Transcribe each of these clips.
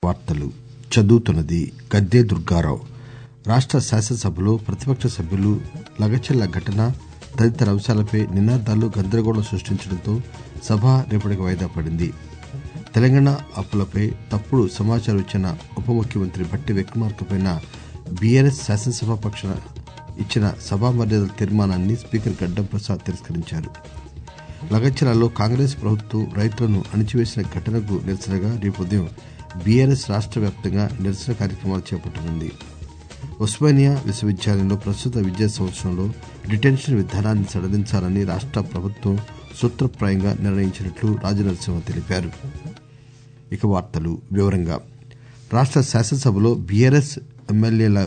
వార్తలు చదువుతున్నది గద్దే దుర్గారావు. రాష్ట శాసనసభలో ప్రతిపక్ష సభ్యులు లగచర్ల ఘటన తదితర అంశాలపై నినాదాలు గందరగోళం సృష్టించడంతో సభ రేపటికి వాయిదా పడింది. తెలంగాణ అప్పులపై తప్పుడు సమాచారం ఇచ్చిన ఉప ముఖ్యమంత్రి భట్టి విక్రమార్కపై బీఆర్ఎస్ శాసనసభాపక్షం ఇచ్చిన సభా మర్యాదల తీర్మానాన్ని స్పీకర్ గడ్డం ప్రసాద్ తిరస్కరించారు. లగచర్లలో కాంగ్రెస్ ప్రభుత్వం రైతులను అణిచివేసిన ఘటనకు నిరసనగా రేపు ఉదయం బీఆర్ఎస్ రాష్ట వ్యాప్తంగా నిరసన కార్యక్రమాలు చేపట్టనుంది. ఉస్మానియా విశ్వవిద్యాలయంలో ప్రస్తుత విద్యా సంవత్సరంలో డిటెన్షన్ విధానాన్ని సడలించాలని రాష్ట ప్రభుత్వం సూత్రప్రాయంగా నిర్ణయించినట్లు రాజనరసింహ తెలిపారు. రాష్ట శాసనసభలో బీఆర్ఎస్ ఎమ్మెల్యేల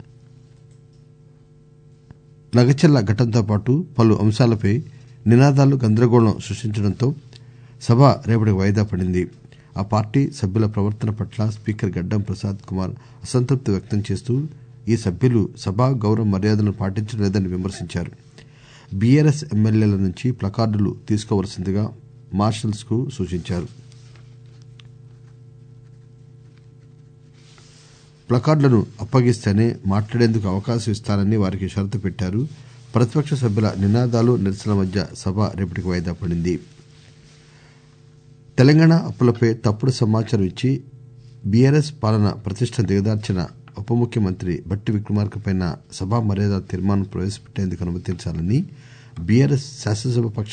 లగచర్ల ఘటనతో పాటు పలు అంశాలపై నినాదాలు గందరగోళం సృష్టించడంతో సభ రేపటికి వాయిదా పడింది. ఆ పార్టీ సభ్యుల ప్రవర్తన పట్ల స్పీకర్ గడ్డం ప్రసాద్ కుమార్ అసంతృప్తి వ్యక్తం చేస్తూ ఈ సభ్యులు సభా గౌరవ మర్యాదలను పాటించడం లేదని విమర్శించారు. బీఆర్ఎస్ ఎమ్మెల్యేల నుంచి ప్లకార్డులు తీసుకోవలసిందిగా మార్షల్స్ కు సూచించారు. ప్లకార్డులను అప్పగిస్తేనే మాట్లాడేందుకు అవకాశం ఇస్తారని వారికి షరతు పెట్టారు. ప్రతిపక్ష సభ్యుల నినాదాలు నిరసనల మధ్య సభ రేపటికి వాయిదా పడింది. తెలంగాణ అప్పులపై తప్పుడు సమాచారం ఇచ్చి బీఆర్ఎస్ పాలన ప్రతిష్టను దిగదార్చిన ఉప ముఖ్యమంత్రి భట్టి విక్రమార్కపై సభా మర్యాదల తీర్మానం ప్రవేశపెట్టేందుకు అనుమతించాలని బీఆర్ఎస్ శాసనసభాపక్ష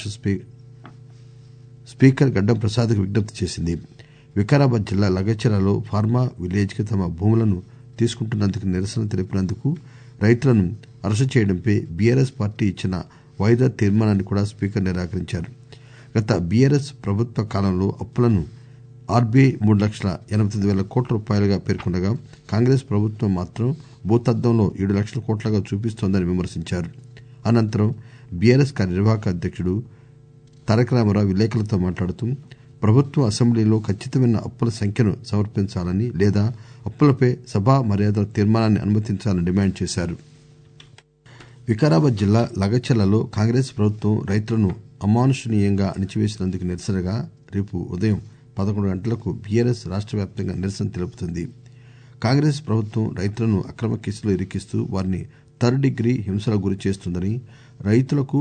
స్పీకర్ గడ్డం ప్రసాద్ కు విజ్ఞప్తి చేసింది. వికారాబాద్ జిల్లా లగచర్లలో ఫార్మా విలేజ్ కి తమ భూములను తీసుకుంటున్నందుకు నిరసన తెలిపినందుకు రైతులను అరెస్టు చేయడంపై బీఆర్ఎస్ పార్టీ ఇచ్చిన వాయిదా తీర్మానాన్ని కూడా స్పీకర్ నిరాకరించారు. గత బీఆర్ఎస్ ప్రభుత్వ కాలంలో అప్పులను ఆర్బీఐ 3,89,000 కోట్ల రూపాయలుగా పేర్కొనగా కాంగ్రెస్ ప్రభుత్వం మాత్రం భూతద్దంలో 7 లక్షల కోట్లుగా చూపిస్తోందని విమర్శించారు. అనంతరం బీఆర్ఎస్ కార్యనిర్వాహక అధ్యక్షుడు తారక రామారావు విలేకరులతో మాట్లాడుతూ ప్రభుత్వం అసెంబ్లీలో ఖచ్చితమైన అప్పుల సంఖ్యను సమర్పించాలని లేదా అప్పులపై సభా మర్యాదల తీర్మానాన్ని అనుమతించాలని డిమాండ్ చేశారు. వికారాబాద్ జిల్లా లగచర్లలో కాంగ్రెస్ ప్రభుత్వం రైతులను అమానుషనీయంగా అణిచివేసినందుకు నిరసనగా రేపు ఉదయం 11 గంటలకు బీఆర్ఎస్ రాష్ట వ్యాప్తంగా నిరసన తెలుపుతుంది. కాంగ్రెస్ ప్రభుత్వం రైతులను అక్రమ కేసులో ఇరికిస్తూ వారిని థర్డ్ డిగ్రీ హింసలకు గురి చేస్తుందని, రైతులకు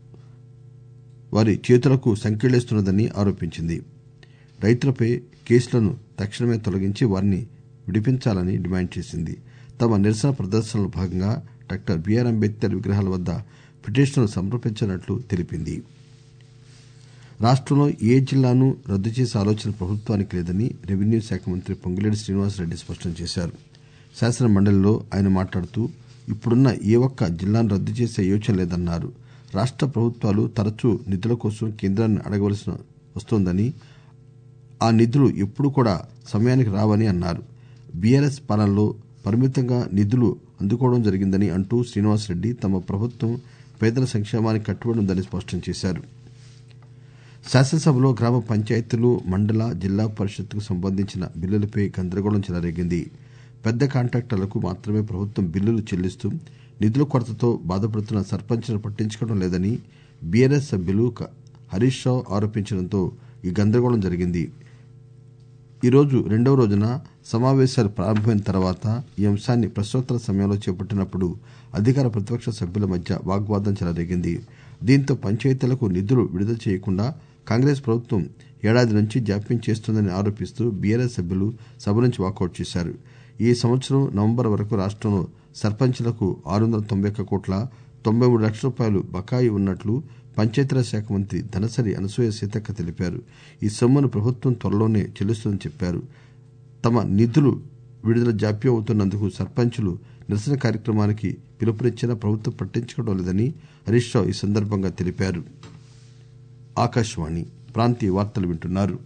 వారి చేతులకు సంకెళ్లేస్తున్నదని ఆరోపించింది. రైతులపై కేసులను తక్షణమే తొలగించి వారిని విడిపించాలని డిమాండ్ చేసింది. తమ నిరసన ప్రదర్శనలో భాగంగా డాక్టర్ బీఆర్ అంబేద్కర్ విగ్రహాల వద్ద పిటిషన్లు సమర్పించినట్లు తెలిపింది. రాష్టంలో ఏ జిల్లాను రద్దు చేసే ఆలోచన ప్రభుత్వానికి లేదని రెవెన్యూ శాఖ మంత్రి పొంగులేటి శ్రీనివాసరెడ్డి స్పష్టం చేశారు. శాసన మండలిలో ఆయన మాట్లాడుతూ ఇప్పుడున్న ఏ ఒక్క జిల్లాను రద్దు చేసే యోచన లేదన్నారు. రాష్ట ప్రభుత్వాలు తరచూ నిధుల కోసం కేంద్రాన్ని అడగవలసి వస్తోందని, ఆ నిధులు ఎప్పుడు కూడా సమయానికి రావని అన్నారు. బీఆర్ఎస్ పాలనలో పరిమితంగా నిధులు అందుకోవడం జరిగిందని అంటూ శ్రీనివాసరెడ్డి తమ ప్రభుత్వం పేదల సంక్షేమానికి కట్టుబడి ఉందని స్పష్టం చేశారు. శాసనసభలో గ్రామ పంచాయతీలు, మండల, జిల్లా పరిషత్కు సంబంధించిన బిల్లులపై గందరగోళం చెలరేగింది. పెద్ద కాంట్రాక్టర్లకు మాత్రమే ప్రభుత్వం బిల్లులు చెల్లిస్తూ నిధుల కొరతతో బాధపడుతున్న సర్పంచ్లను పట్టించుకోవడం లేదని బీఆర్ఎస్ సభ్యులు హరీష్ రావు ఆరోపించడంతో ఈ గందరగోళం జరిగింది. ఈరోజు రెండవ రోజున సమావేశాలు ప్రారంభమైన తర్వాత ఈ అంశాన్ని ప్రశ్నోత్తరాల సమయంలో చేపట్టినప్పుడు అధికార ప్రతిపక్ష సభ్యుల మధ్య వాగ్వాదం చెలరేగింది. దీంతో పంచాయతీలకు నిధులు విడుదల చేయకుండా కాంగ్రెస్ ప్రభుత్వం ఏడాది నుంచి జాప్యం చేస్తోందని ఆరోపిస్తూ బీఆర్ఎస్ సభ్యులు సభ నుంచి వాకౌట్ చేశారు. ఈ సంవత్సరం నవంబర్ వరకు రాష్టంలో సర్పంచ్లకు 691,93 లక్షల రూపాయలు బకాయి ఉన్నట్లు పంచాయతీరాజ్ శాఖ మంత్రి ధనసరి అనసూయ సీతక్క తెలిపారు. ఈ సొమ్మును ప్రభుత్వం త్వరలోనే చెల్లిస్తుందని చెప్పారు. తమ నిధులు విడుదల జాప్యం అవుతున్నందుకు సర్పంచులు నిరసన కార్యక్రమానికి పిలుపునిచ్చినా ప్రభుత్వం పట్టించుకోవడం లేదని హరీష్ రావు ఈ సందర్భంగా తెలిపారు. ఆకాశవాణి ప్రాంతీయ వార్తలు వింటున్నారు.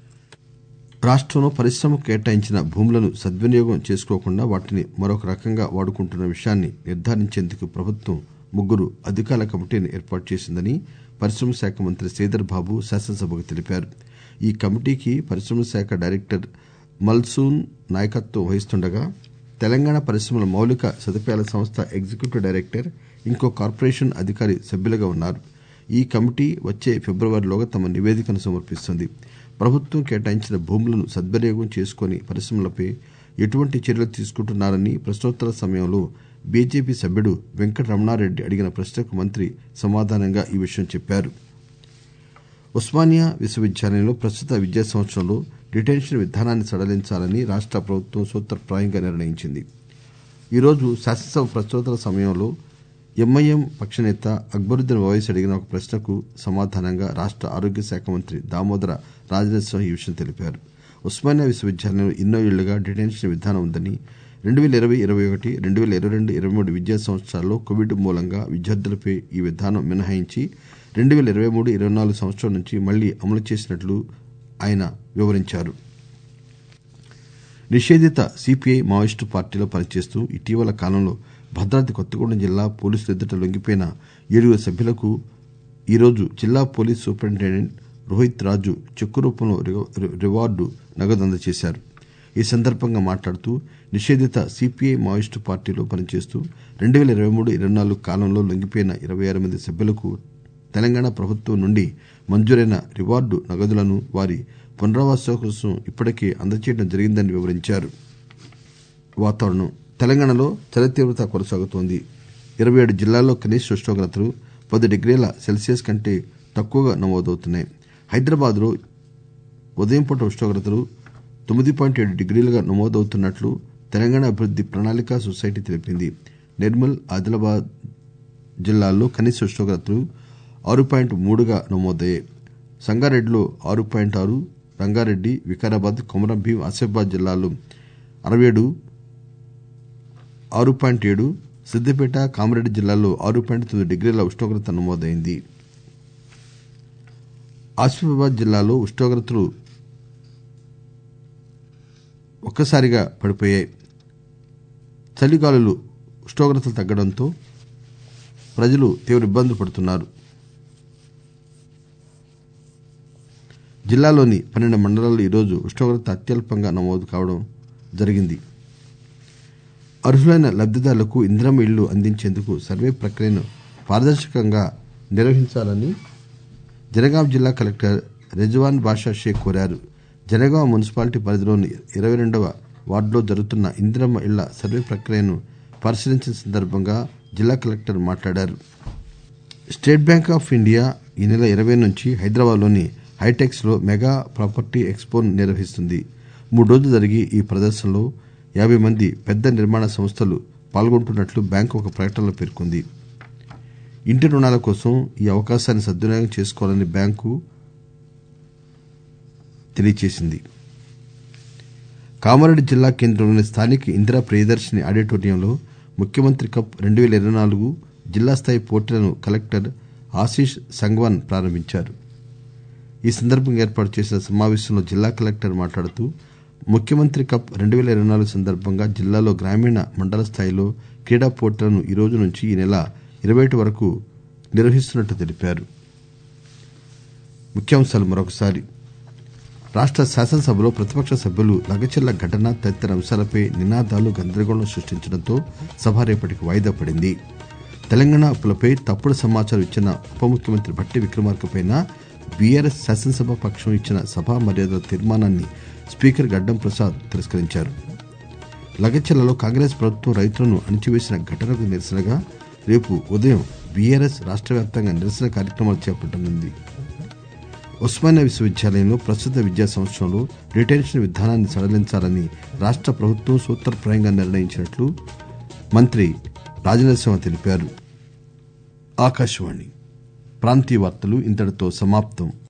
రాష్టంలో పరిశ్రమకు కేటాయించిన భూములను సద్వినియోగం చేసుకోకుండా వాటిని మరొక రకంగా వాడుకుంటున్న విషయాన్ని నిర్ధారించేందుకు ప్రభుత్వం 3 అధికారుల కమిటీని ఏర్పాటు చేసిందని పరిశ్రమల శాఖ మంత్రి శ్రీధర్ బాబు శాసనసభకు తెలిపారు. ఈ కమిటీకి పరిశ్రమల శాఖ డైరెక్టర్ మల్సూన్ నాయకత్వం వహిస్తుండగా తెలంగాణ పరిశ్రమల మౌలిక సదుపాయాల సంస్థ ఎగ్జిక్యూటివ్ డైరెక్టర్, ఇంకో కార్పొరేషన్ అధికారి సభ్యులుగా ఉన్నారు. ఈ కమిటీ వచ్చే ఫిబ్రవరిలోగా తమ నివేదికను సమర్పిస్తుంది. ప్రభుత్వం కేటాయించిన భూములను సద్వినియోగం చేసుకుని పరిశ్రమలపై ఎటువంటి చర్యలు తీసుకుంటున్నారని ప్రశ్నోత్తరాల సమయంలో బీజేపీ సభ్యుడు వెంకటరమణారెడ్డి అడిగిన ప్రశ్నకు మంత్రి సమాధానంగా ఈ విషయం చెప్పారు. ఉస్మానియా విశ్వవిద్యాలయంలో ప్రస్తుత విద్యా సంవత్సరంలో డిటెన్షన్ విధానాన్ని సడలించాలని రాష్ట ప్రభుత్వం సూత్రప్రాయంగా నిర్ణయించింది. ఈరోజు శాసనసభ ప్రశ్నోత్తరాల సమయంలో ఎంఐఎం పక్షనేత అక్బరుద్దీన్ ఓవైసీ అడిగిన ఒక ప్రశ్నకు సమాధానంగా రాష్ట ఆరోగ్య శాఖ మంత్రి దామోదర రాజనరసింహ ఈ విషయం తెలిపారు. ఉస్మానియా విశ్వవిద్యాలయంలో ఎన్నో ఏళ్లుగా డిటెన్షన్ విధానం ఉందని 2020-21, 2022-23 విద్యా సంవత్సరాల్లో కోవిడ్ మూలంగా విద్యార్థులపై ఈ విధానం మినహాయించి 2023-24 సంవత్సరం నుంచి మళ్లీ అమలు చేసినట్లు ఆయన వివరించారు. నిషేధిత సిపిఐ మావోయిస్టు పార్టీలో పనిచేస్తూ ఇటీవల కాలంలో భద్రాద్రి కొత్తగూడెం జిల్లా పోలీసుల ఎదుట లొంగిపోయిన 7 సభ్యులకు ఈరోజు జిల్లా police superintendent Rohit Raju cheque రూపంలో రివార్డు నగదు అందజేశారు. ఈ సందర్భంగా మాట్లాడుతూ నిషేధిత సిపిఐ మావోయిస్టు పార్టీలో పనిచేస్తూ 2023-24 కాలంలో లొంగిపోయిన 26 మంది సభ్యులకు తెలంగాణ ప్రభుత్వం నుండి మంజూరైన రివార్డు నగదులను వారి పునరావాసం కోసం ఇప్పటికే అందజేయడం జరిగిందని వివరించారు. వాతావరణం తెలంగాణలో చలి తీవ్రత కొనసాగుతోంది. 27 జిల్లాల్లో కనిష్ట ఉష్ణోగ్రతలు 10 డిగ్రీల సెల్సియస్ కంటే తక్కువగా నమోదవుతున్నాయి. హైదరాబాద్ లో ఉదయం పూట ఉష్ణోగ్రతలు 9.7 డిగ్రీలుగా నమోదవుతున్నట్లు తెలంగాణ అభివృద్ది ప్రణాళికా సొసైటీ తెలిపింది. నిర్మల్, ఆదిలాబాద్ జిల్లాల్లో కనిష్ట ఉష్ణోగ్రతలు 6.3గా నమోదయ్యాయి. సంగారెడ్డిలో 6.6, రంగారెడ్డి, వికారాబాద్, కొమరం భీం, ఆసిఫాబాద్ జిల్లాల్లో 67, 6.7, సిద్దిపేట, కామారెడ్డి జిల్లాల్లో 6.9 డిగ్రీల ఉష్ణోగ్రత నమోదైంది. ఆసిఫాబాద్ జిల్లాలో ఉష్ణోగ్రతలు ఒక్కసారిగా పడిపోయాయి. చలిగాలులు ఉష్ణోగ్రతలు తగ్గడంతో ప్రజలు తీవ్ర ఇబ్బందులు పడుతున్నారు. జిల్లాలోని 12 మండలాల్లో ఈరోజు ఉష్ణోగ్రత అత్యల్పంగా నమోదు కావడం జరిగింది. అర్హులైన లబ్దిదారులకు ఇందిరమ్మ ఇళ్లు అందించేందుకు సర్వే ప్రక్రియను పారదర్శకంగా నిర్వహించాలని జనగాం జిల్లా కలెక్టర్ రెజ్వాన్ బాషా షేక్ కోరారు. జనగాం మున్సిపాలిటీ పరిధిలోని 22వ వార్డులో జరుగుతున్న ఇందిరమ్మ ఇళ్ల సర్వే ప్రక్రియను పరిశీలించిన సందర్భంగా జిల్లా కలెక్టర్ మాట్లాడారు. స్టేట్ బ్యాంక్ ఆఫ్ ఇండియా ఈ నెల 20 నుంచి హైదరాబాద్లోని హైటెక్స్ లో మెగా ప్రాపర్టీ ఎక్స్పోను నిర్వహిస్తుంది. 3 రోజులు జరిగే ఈ ప్రదర్శనలో 50 మంది పెద్ద నిర్మాణ సంస్థలు పాల్గొంటున్నట్లు బ్యాంకు ఒక ప్రకటనలో పేర్కొంది. ఇంటి రుణాల కోసం ఈ అవకాశాన్ని సద్వినియోగం చేసుకోవాలని బ్యాంకు తెలియజేసింది. కామారెడ్డి జిల్లా కేంద్రంలోని స్థానిక ఇందిరా ప్రియదర్శిని ఆడిటోరియంలో ముఖ్యమంత్రి కప్ 2024 జిల్లా స్థాయి పోటీలను కలెక్టర్ ఆశీష్ సంగ్వాన్ ప్రారంభించారు. ఈ సందర్భంగా ఏర్పాటు చేసిన సమావేశంలో జిల్లా కలెక్టర్ మాట్లాడుతూ ముఖ్యమంత్రి కప్ 2024 సందర్భంగా జిల్లాలో గ్రామీణ, మండల స్థాయిలో క్రీడా పోటీలను ఈ రోజు నుంచి ఈ నెల 21 వరకు నిర్వహిస్తున్నట్టు తెలిపారు. ముఖ్యాంశాలు మరొకసారి. రాష్ట శాసనసభలో ప్రతిపక్ష సభ్యులు లగచర్ల ఘటన తదితర అంశాలపై నినాదాలు గందరగోళం సృష్టించడంతో సభ రేపటికి వాయిదా పడింది. తెలంగాణ అప్పులపై తప్పుడు సమాచారం ఇచ్చిన ఉప ముఖ్యమంత్రి భట్టి విక్రమార్కపై బీఆర్ఎస్ శాసనసభ పక్షం ఇచ్చిన సభా మర్యాదల తీర్మానాన్ని స్పీకర్ గడ్డం ప్రసాద్ తిరస్కరించారు. లగచర్లలో కాంగ్రెస్ ప్రభుత్వం రైతులను అణిచివేసిన ఘటనకు నిరసనగా రేపు ఉదయం బీఆర్ఎస్ రాష్ట్ర వ్యాప్తంగా నిరసన కార్యక్రమాలు చేపట్టనుంది. ఉస్మానియా విశ్వవిద్యాలయంలో ప్రస్తుత విద్యా సంవత్సరంలో డిటెన్షన్ విధానాన్ని సడలించాలని రాష్ట్ర ప్రభుత్వం సూత్రప్రాయంగా నిర్ణయించినట్లు మంత్రి రాజనరసింహ తెలిపారు. ఆకాశవాణి ప్రాంతీయ వార్తలు ఇంతటితో సమాప్తం.